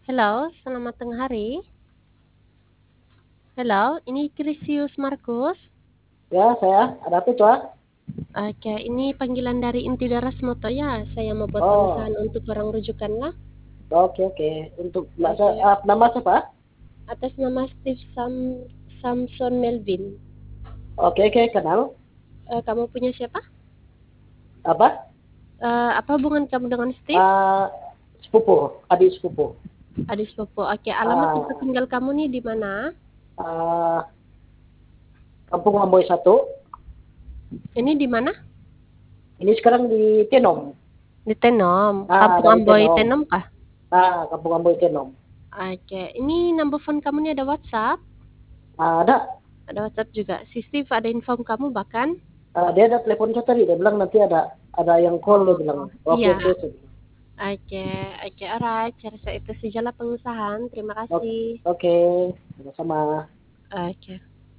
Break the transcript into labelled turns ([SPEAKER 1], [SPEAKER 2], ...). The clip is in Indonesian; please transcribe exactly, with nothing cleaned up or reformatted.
[SPEAKER 1] Halo, selamat tengah hari. Halo, ini Krisius Markus.
[SPEAKER 2] Ya, saya. Ada apa itu, ah?
[SPEAKER 1] Oke, ini panggilan dari Inti Daras Moto ya. Saya mau buat
[SPEAKER 2] Oh,
[SPEAKER 1] pengusahaan untuk orang rujukan lah.
[SPEAKER 2] oke, oke. Untuk Mbak saya,
[SPEAKER 1] Oke,
[SPEAKER 2] ah, nama siapa?
[SPEAKER 1] atas nama Steve Sam Samson Melvin.
[SPEAKER 2] Oke, oke, kenal.
[SPEAKER 1] Eh, kamu punya siapa?
[SPEAKER 2] Apa?
[SPEAKER 1] Eh, apa hubungan kamu dengan Steve?
[SPEAKER 2] Ah, sepupu, adik sepupu.
[SPEAKER 1] Adik sepupu. Oke, alamat tempat
[SPEAKER 2] Ah,
[SPEAKER 1] tinggal kamu nih di mana?
[SPEAKER 2] ah, Kampung Amboy satu.
[SPEAKER 1] Ini di mana?
[SPEAKER 2] Ini sekarang di Tenom.
[SPEAKER 1] Di Tenom.
[SPEAKER 2] Ah,
[SPEAKER 1] Kampung
[SPEAKER 2] dari
[SPEAKER 1] Amboy
[SPEAKER 2] Tenom.
[SPEAKER 1] Tenom kah?
[SPEAKER 2] Ah, Kampung Amboy Tenom.
[SPEAKER 1] Oke, ini number phone kamu nih ada WhatsApp?
[SPEAKER 2] Ah, ada.
[SPEAKER 1] Ada WhatsApp juga. Si Steve ada inform kamu bahkan?
[SPEAKER 2] Ah, dia ada telepon saya tadi. Dia bilang nanti ada ada yang call. Dia
[SPEAKER 1] Oh,
[SPEAKER 2] bilang. Oke,
[SPEAKER 1] iya.
[SPEAKER 2] oke. Saya bilang.
[SPEAKER 1] Oke, oke, alright. Saya rasa itu sajalah pengusahaan. Terima
[SPEAKER 2] Oke,
[SPEAKER 1] kasih.
[SPEAKER 2] oke. Sama-sama.
[SPEAKER 1] Oke.